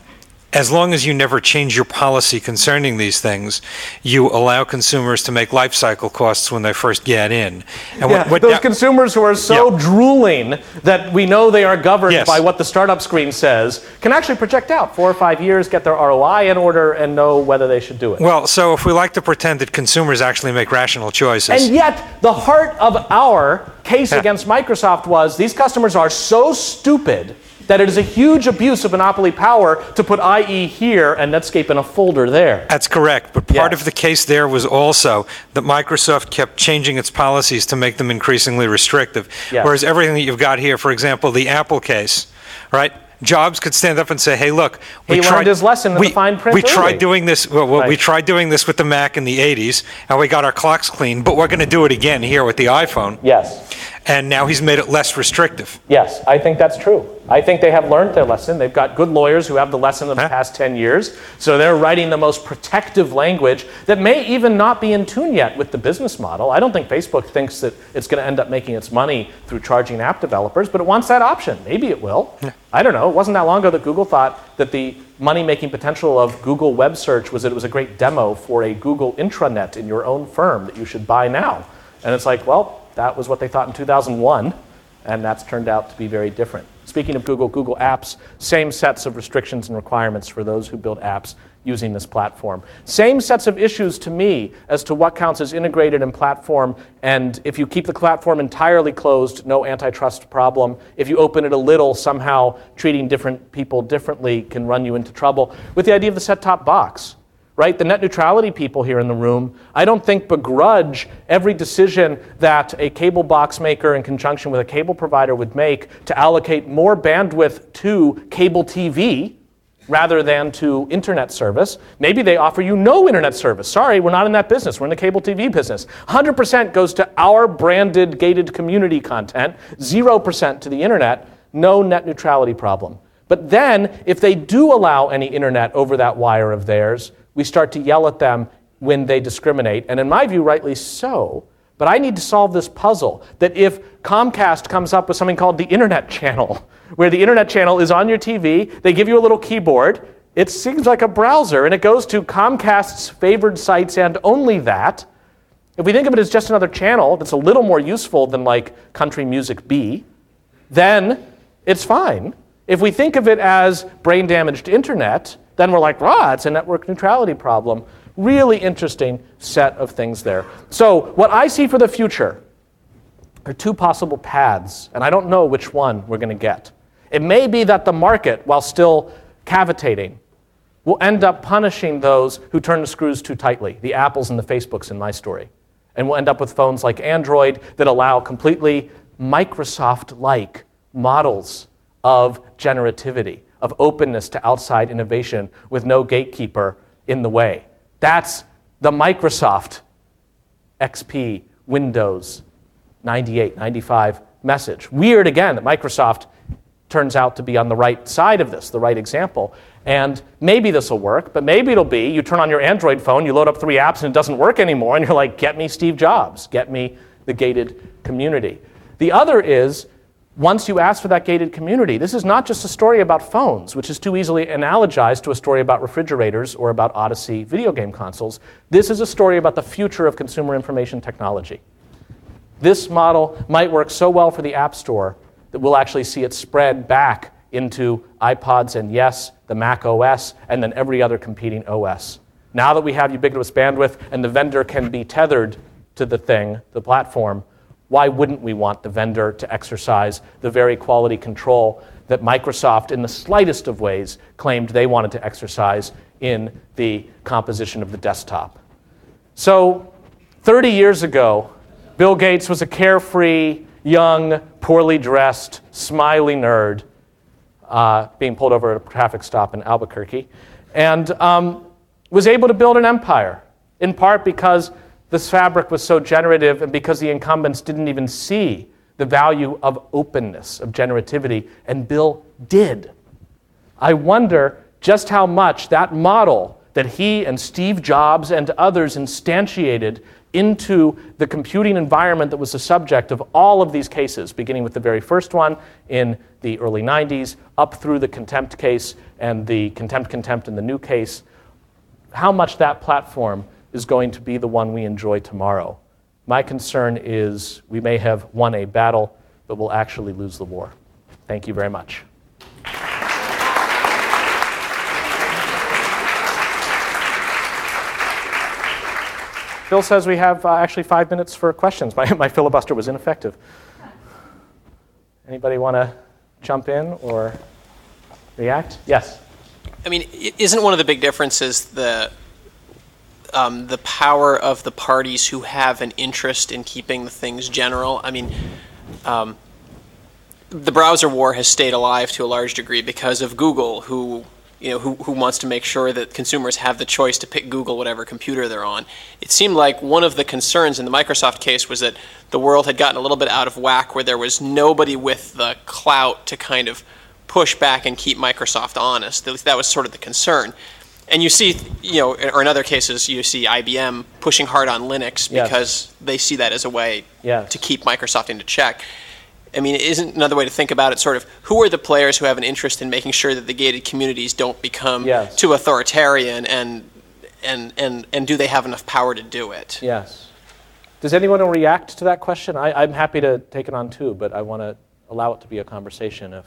[SPEAKER 3] as long as you never change your policy concerning these things, you allow consumers to make life cycle costs when they first get in. And
[SPEAKER 1] those consumers who are so drooling that we know they are governed by what the startup screen says can actually project out 4 or 5 years, get their ROI in order, and know whether they should do it.
[SPEAKER 3] Well, so if we like to pretend that consumers actually make rational choices.
[SPEAKER 1] And yet, the heart of our case against Microsoft was these customers are so stupid that it is a huge abuse of monopoly power to put IE here and Netscape in a folder there.
[SPEAKER 3] That's correct, but part of the case there was also that Microsoft kept changing its policies to make them increasingly restrictive. Whereas everything that you've got here, for example, the Apple case, right? Jobs could stand up and say, "Hey, look,
[SPEAKER 1] he learned his lesson in the fine print.
[SPEAKER 3] We tried doing this. We tried doing this with the Mac in the '80s, and we got our clocks clean. But we're going to do it again here with the iPhone."
[SPEAKER 1] Yes.
[SPEAKER 3] And now he's made it less restrictive.
[SPEAKER 1] Yes, I think that's true. I think they have learned their lesson. They've got good lawyers who have the lesson of the past 10 years. So they're writing the most protective language that may even not be in tune yet with the business model. I don't think Facebook thinks that it's going to end up making its money through charging app developers, but it wants that option. Maybe it will. I don't know. It wasn't that long ago that Google thought that the money-making potential of Google web search was that it was a great demo for a Google intranet in your own firm that you should buy now. And it's like, well, that was what they thought in 2001, and that's turned out to be very different. Speaking of Google, Google Apps, same sets of restrictions and requirements for those who build apps using this platform. Same sets of issues to me as to what counts as integrated in platform, and if you keep the platform entirely closed, no antitrust problem. If you open it a little, somehow treating different people differently can run you into trouble. With the idea of the set-top box. Right? The net neutrality people here in the room, I don't think begrudge every decision that a cable box maker in conjunction with a cable provider would make to allocate more bandwidth to cable TV rather than to internet service. Maybe they offer you no internet service. Sorry, we're not in that business. We're in the cable TV business. 100% goes to our branded gated community content, 0% to the internet, no net neutrality problem. But then, if they do allow any internet over that wire of theirs, we start to yell at them when they discriminate, and in my view, rightly so. But I need to solve this puzzle, that if Comcast comes up with something called the Internet Channel, where the Internet Channel is on your TV, they give you a little keyboard, it seems like a browser, and it goes to Comcast's favored sites and only that. If we think of it as just another channel that's a little more useful than like Country Music B, then it's fine. If we think of it as brain-damaged internet, then we're like, it's a network neutrality problem. Really interesting set of things there. So what I see for the future are two possible paths, and I don't know which one we're going to get. It may be that the market, while still cavitating, will end up punishing those who turn the screws too tightly, the Apples and the Facebooks in my story. And we'll end up with phones like Android that allow completely Microsoft-like models of generativity, of openness to outside innovation with no gatekeeper in the way. That's the Microsoft XP, Windows 98, 95 message. Weird, again, that Microsoft turns out to be on the right side of this, the right example. And maybe this will work, but maybe it'll be you turn on your Android phone, you load up 3 apps, and it doesn't work anymore, and you're like, get me Steve Jobs, get me the gated community. The other is once you ask for that gated community, this is not just a story about phones, which is too easily analogized to a story about refrigerators or about Odyssey video game consoles. This is a story about the future of consumer information technology. This model might work so well for the App Store that we'll actually see it spread back into iPods and, yes, the Mac OS, and then every other competing OS. Now that we have ubiquitous bandwidth and the vendor can be tethered to the thing, the platform, why wouldn't we want the vendor to exercise the very quality control that Microsoft, in the slightest of ways, claimed they wanted to exercise in the composition of the desktop? So, 30 years ago, Bill Gates was a carefree, young, poorly dressed, smiley nerd being pulled over at a traffic stop in Albuquerque, and was able to build an empire, in part because this fabric was so generative and because the incumbents didn't even see the value of openness, of generativity, and Bill did. I wonder just how much that model that he and Steve Jobs and others instantiated into the computing environment that was the subject of all of these cases, beginning with the very first one in the early 90s, up through the contempt case and the contempt in the new case, how much that platform is going to be the one we enjoy tomorrow. My concern is we may have won a battle, but we'll actually lose the war. Thank you very much. Bill says we have actually 5 minutes for questions. My filibuster was ineffective. Anybody want to jump in or react? Yes.
[SPEAKER 2] I mean, isn't one of the big differences the power of the parties who have an interest in keeping the things general? I mean, the browser war has stayed alive to a large degree because of Google, who wants to make sure that consumers have the choice to pick Google whatever computer they're on. It seemed like one of the concerns in the Microsoft case was that the world had gotten a little bit out of whack, where there was nobody with the clout to kind of push back and keep Microsoft honest. That was sort of the concern. And you see, or in other cases, you see IBM pushing hard on Linux because they see that as a way to keep Microsoft into check. I mean, isn't another way to think about it sort of, who are the players who have an interest in making sure that the gated communities don't become too authoritarian, and do they have enough power to do it?
[SPEAKER 1] Yes. Does anyone want to react to that question? I'm happy to take it on too, but I want to allow it to be a conversation.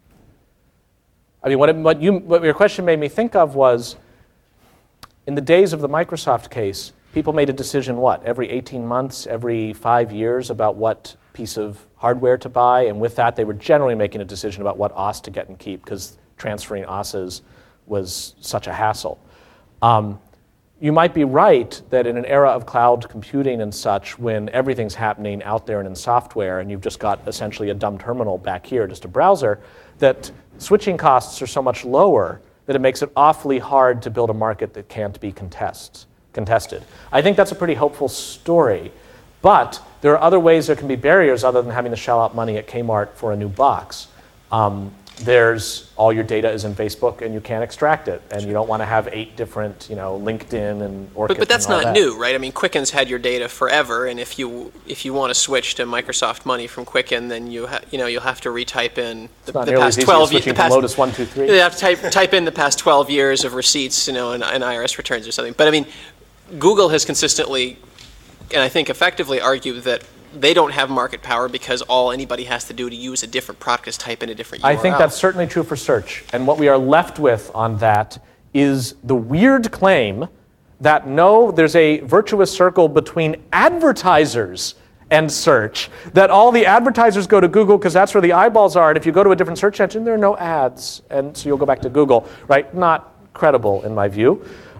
[SPEAKER 1] What your question made me think of was, in the days of the Microsoft case, people made a decision, every 18 months, every 5 years, about what piece of hardware to buy, and with that, they were generally making a decision about what OS to get and keep, because transferring OSs was such a hassle. You might be right that in an era of cloud computing and such, when everything's happening out there and in software, and you've just got essentially a dumb terminal back here, just a browser, that switching costs are so much lower that it makes it awfully hard to build a market that can't be contested. I think that's a pretty hopeful story, but there are other ways there can be barriers other than having to shell out money at Kmart for a new box. There's all your data is in Facebook and you can't extract it, and you don't want to have 8 different, LinkedIn and Orkut.
[SPEAKER 2] But that's not new, right? I mean, Quicken's had your data forever, and if you want to switch to Microsoft Money from Quicken, then you'll have to retype in the past 12 years.
[SPEAKER 1] Lotus 1, 2, 3.
[SPEAKER 2] You have to type in the past 12 years of receipts, and IRS returns or something. But I mean, Google has consistently, and I think effectively, argued that they don't have market power because all anybody has to do to use a different product is type in a different URL.
[SPEAKER 1] I think that's certainly true for search. And what we are left with on that is the weird claim that no, there's a virtuous circle between advertisers and search, that all the advertisers go to Google because that's where the eyeballs are, and if you go to a different search engine, there are no ads, and so you'll go back to Google, right? Not credible in my view.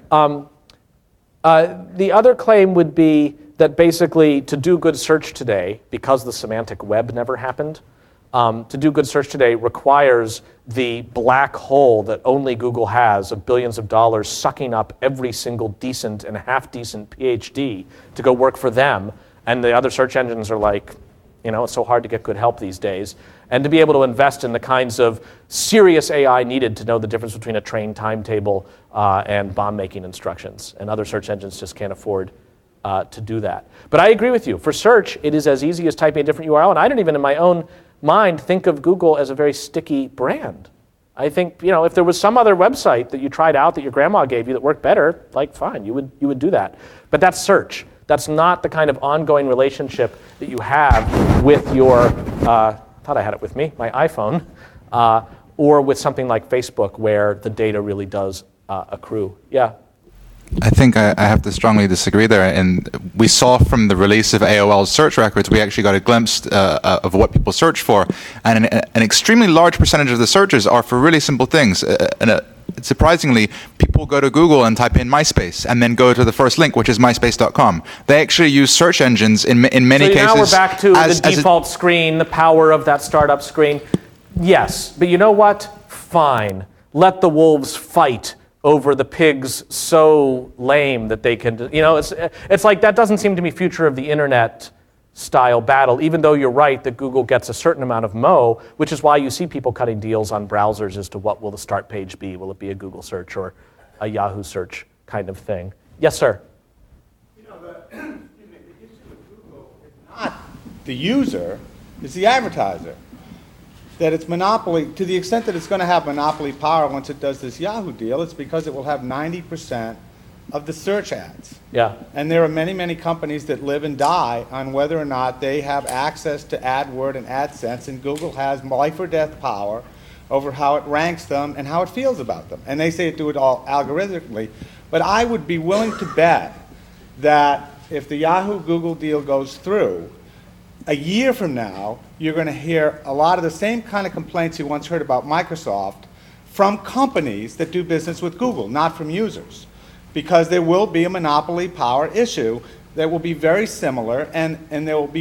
[SPEAKER 1] The other claim would be that basically to do good search today, because the semantic web never happened, to do good search today requires the black hole that only Google has of billions of dollars sucking up every single decent and half-decent PhD to go work for them. And the other search engines are like, it's so hard to get good help these days. And to be able to invest in the kinds of serious AI needed to know the difference between a train timetable and bomb-making instructions. And other search engines just can't afford to do that. But I agree with you. For search, it is as easy as typing a different URL. And I don't even, in my own mind, think of Google as a very sticky brand. I think, if there was some other website that you tried out that your grandma gave you that worked better, fine, you would do that. But that's search. That's not the kind of ongoing relationship that you have with your, thought I had it with me, my iPhone, or with something like Facebook where the data really does accrue. Yeah.
[SPEAKER 5] I think I have to strongly disagree there. And we saw from the release of AOL's search records, we actually got a glimpse of what people search for. And an extremely large percentage of the searches are for really simple things. Surprisingly, people go to Google and type in MySpace and then go to the first link, which is myspace.com. They actually use search engines in many cases.
[SPEAKER 1] So now we're back to the default screen, the power of that startup screen. Yes, but you know what? Fine. Let the wolves fight over the pigs so lame that they can, it's like that doesn't seem to be future of the internet style battle, even though you're right that Google gets a certain amount of mo, which is why you see people cutting deals on browsers as to what will the start page be. Will it be a Google search or a Yahoo search kind of thing? Yes, sir.
[SPEAKER 8] The issue with Google is not the user, it's the advertiser. That it's monopoly, to the extent that it's going to have monopoly power once it does this Yahoo deal, it's because it will have 90% of the search ads.
[SPEAKER 1] Yeah.
[SPEAKER 8] And there are many, many companies that live and die on whether or not they have access to AdWord and AdSense, and Google has life or death power over how it ranks them and how it feels about them. And they say it do it all algorithmically. But I would be willing to bet that if the Yahoo-Google deal goes through, a year from now, you're going to hear a lot of the same kind of complaints you once heard about Microsoft from companies that do business with Google, not from users. Because there will be a monopoly power issue that will be very similar, and there will be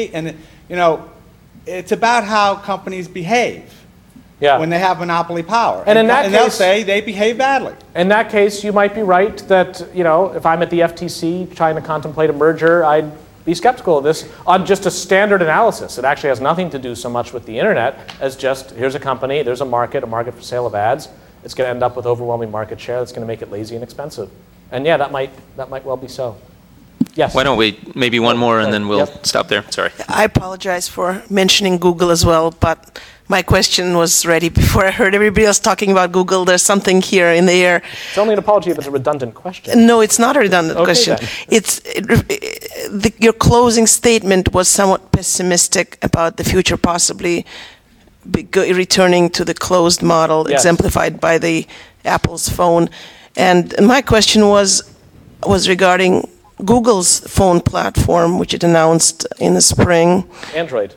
[SPEAKER 8] it's about how companies behave when they have monopoly power.
[SPEAKER 1] And in that
[SPEAKER 8] case, they'll say they behave badly.
[SPEAKER 1] In that case, you might be right that, if I'm at the FTC trying to contemplate a merger, I'd be skeptical of this on just a standard analysis. It actually has nothing to do so much with the internet as just, here's a company, there's a market for sale of ads. It's going to end up with overwhelming market share. That's going to make it lazy and expensive. And yeah, that might well be so. Yes.
[SPEAKER 9] Why don't we maybe one more and then we'll stop there. Sorry.
[SPEAKER 10] I apologize for mentioning Google as well, but my question was ready before I heard everybody else talking about Google. There's something here in the air.
[SPEAKER 1] It's only an apology if it's a redundant question.
[SPEAKER 10] No, it's not a redundant question.
[SPEAKER 1] Then.
[SPEAKER 10] Your closing statement was somewhat pessimistic about the future possibly returning to the closed model exemplified by the Apple's phone. And my question was regarding Google's phone platform, which it announced in the spring.
[SPEAKER 1] Android.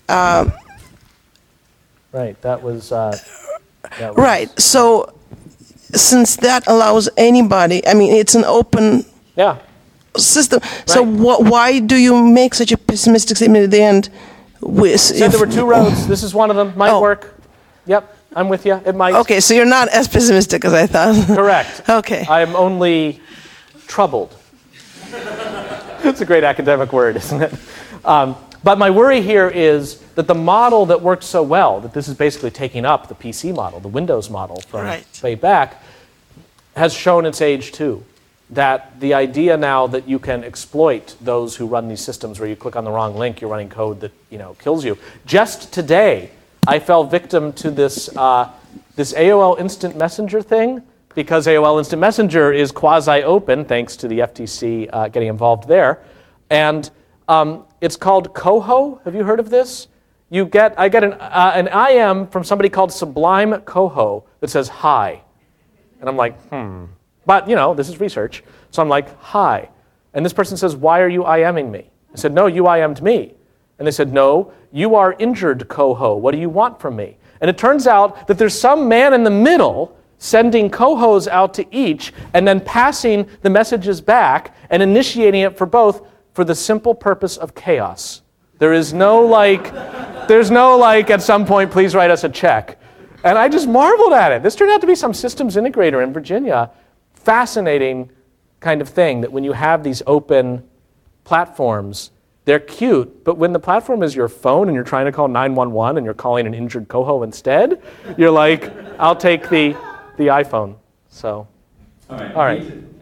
[SPEAKER 1] Right, that was...
[SPEAKER 10] Right, so since that allows anybody, it's an open system, right. So why do you make such a pessimistic statement at the end?
[SPEAKER 1] Said there were two roads. This is one of them. Might work. Yep, I'm with you. It might.
[SPEAKER 10] Okay, so you're not as pessimistic as I thought.
[SPEAKER 1] Correct.
[SPEAKER 10] Okay.
[SPEAKER 1] I'm only troubled. It's a great academic word, isn't it? But my worry here is that the model that worked so well, that this is basically taking up the PC model, the Windows model from way back, has shown its age too. That the idea now that you can exploit those who run these systems where you click on the wrong link, you're running code that kills you. Just today, I fell victim to this AOL Instant Messenger thing, because AOL Instant Messenger is quasi-open, thanks to the FTC getting involved there. And it's called Coho. Have you heard of this? I get an IM from somebody called Sublime Coho that says hi. And I'm like, But, this is research. So I'm like, hi. And this person says, why are you IMing me? I said, no, you IM'd me. And they said, no, you are injured, Coho. What do you want from me? And it turns out that there's some man in the middle sending Cohos out to each and then passing the messages back and initiating it for both for the simple purpose of chaos. There's no at some point, please write us a check. And I just marveled at it. This turned out to be some systems integrator in Virginia. Fascinating kind of thing that when you have these open platforms, they're cute, but when the platform is your phone and you're trying to call 911 and you're calling an injured Coho instead, you're like, I'll take the iPhone. So, all right.